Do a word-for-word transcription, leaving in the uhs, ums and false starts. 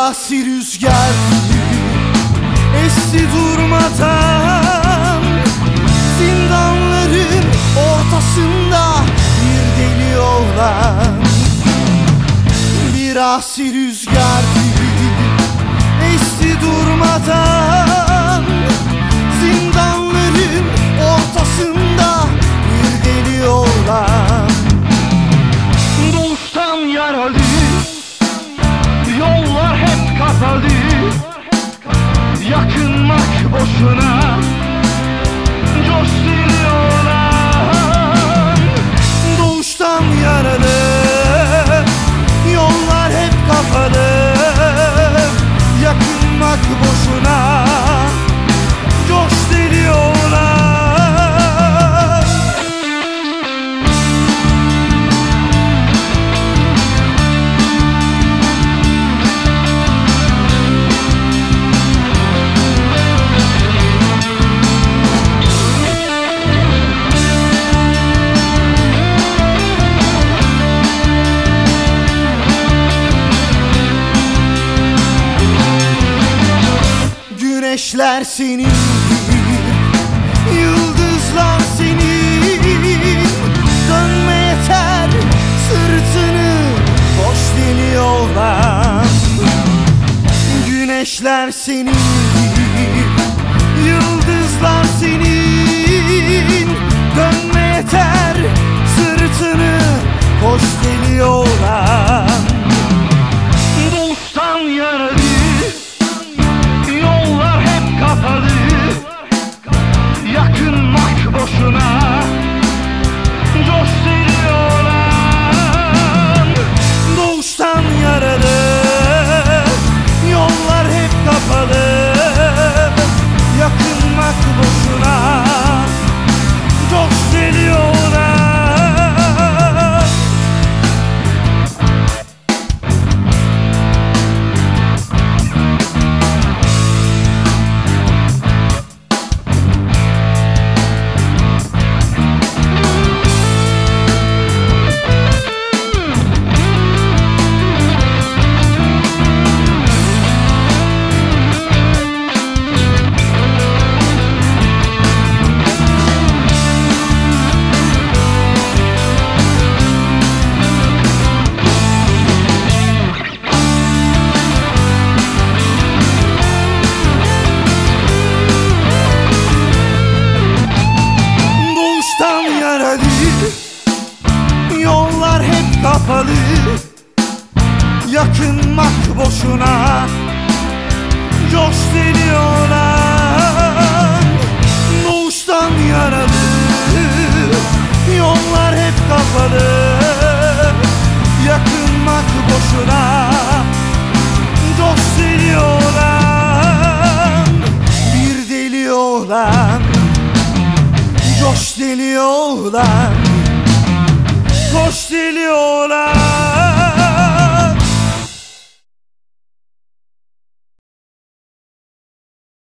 asi rüzgar esti durmadan, zindanların ortasında bir deli oğlan. Bir asi rüzgar esti durmadan, zindanların ortasında bir deli oğlan. Doğuştan yaralı, yollar hep kapalı, yakınmak boşuna, coşturuyorlar. Doğuştan yaralı, yollar hep kapalı, yakınmak boşuna, coşturuyorlar. Güneşler senin, yıldızlar senin, dönme yeter sırtını, boş deniyorlar. Güneşler senin, yıldızlar senin, dönme yeter sırtını, boş deniyorlar. Doğuştan yaralı, yollar hep kapalı, yakınmak boşuna, coşturuyorlar. Doğuştan yaralı, yollar hep kapalı, yakınmak boşuna, coşturuyorlar. Yollar hep kapalı, yakınmak boşuna, coşturuyorlar. Doğuştan yaralı, yollar hep kapalı, yakınmak boşuna, coşturuyorlar. Bir deli oğlan, coş deli oğlan, koş deli oğlan.